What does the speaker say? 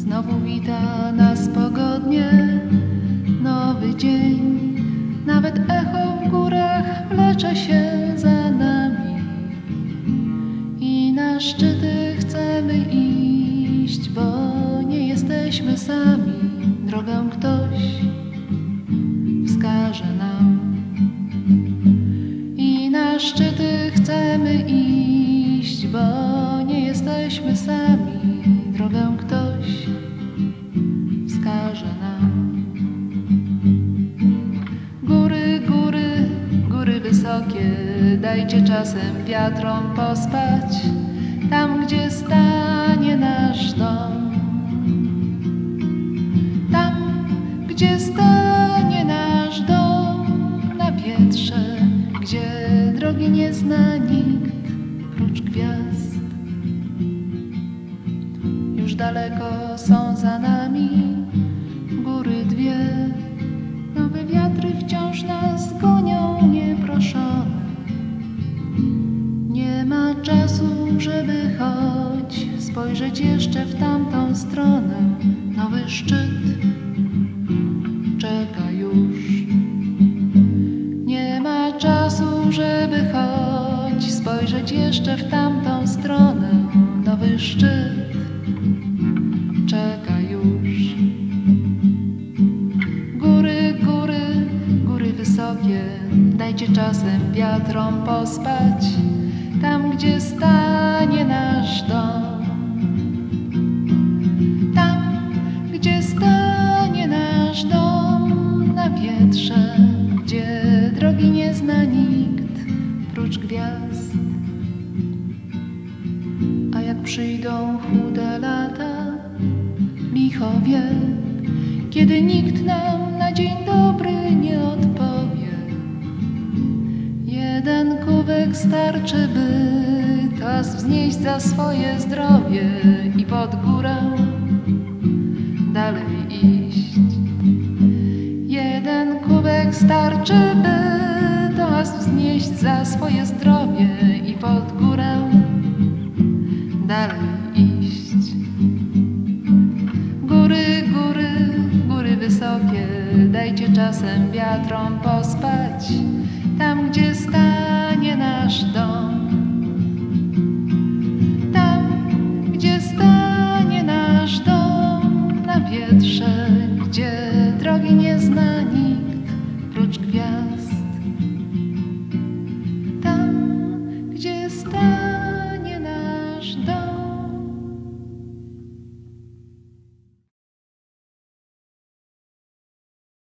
Znowu wita nas pogodnie nowy dzień. Nawet echo w górach wlecze się za nami i na szczyty chcemy iść, bo nie jesteśmy sami. Drogę ktoś wskaże nam i na szczyty chcemy iść, bo nie jesteśmy sami. Drogę ktoś wskaże nam. Góry, góry, góry wysokie, dajcie czasem wiatrom pospać, tam gdzie stanie nasz dom. Tam gdzie stanie nasz dom, na wietrze, gdzie drogi nie zna nikt prócz gwiazd. Już daleko są za nami góry dwie, nowe wiatry wciąż nas gonią nieproszone. Nie ma czasu, żeby choć spojrzeć jeszcze w tamtą stronę. Nowy szczyt czeka już. Nie ma czasu, żeby choć spojrzeć jeszcze w tamtą stronę. Nowy szczyt czeka już. Góry, góry, góry wysokie, dajcie czasem wiatrom pospać, tam gdzie stanie nasz dom. Tam gdzie stanie nasz dom, na wietrze, gdzie drogi nie zna nikt prócz gwiazd. A jak przyjdą chude lata, licho wie, kiedy nikt nam na dzień dobry nie odpowie, jeden kubek starczy, by toast wznieść za swoje zdrowie i pod górę dalej iść. Jeden kubek starczy, by toast wznieść za swoje zdrowie i pod górę dalej iść. Góry, góry, góry wysokie, dajcie czasem wiatrom pospać, tam gdzie stanie